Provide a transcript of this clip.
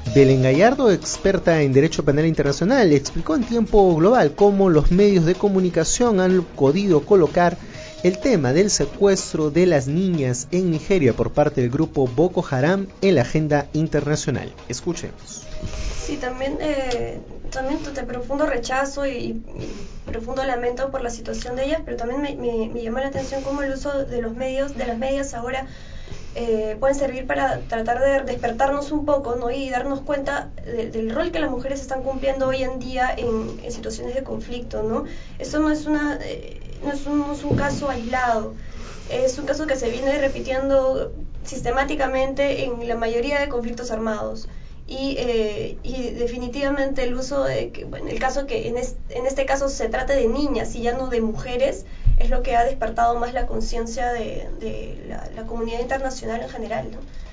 Belén Gallardo, experta en Derecho Penal Internacional, explicó en Tiempo Global cómo los medios de comunicación han podido colocar el tema del secuestro de las niñas en Nigeria por parte del grupo Boko Haram en la agenda internacional. Escuchemos. Sí, también de profundo rechazo y profundo lamento por la situación de ellas, pero también me llamó la atención cómo el uso de los medios, de las medias ahora pueden servir para tratar de despertarnos un poco, ¿no? Y darnos cuenta del rol que las mujeres están cumpliendo hoy en día en situaciones de conflicto, ¿no? Esto no es un caso aislado, es un caso que se viene repitiendo sistemáticamente en la mayoría de conflictos armados. Y definitivamente el uso el caso que en este caso se trata de niñas y ya no de mujeres, es lo que ha despertado más la conciencia de la comunidad internacional en general, ¿no?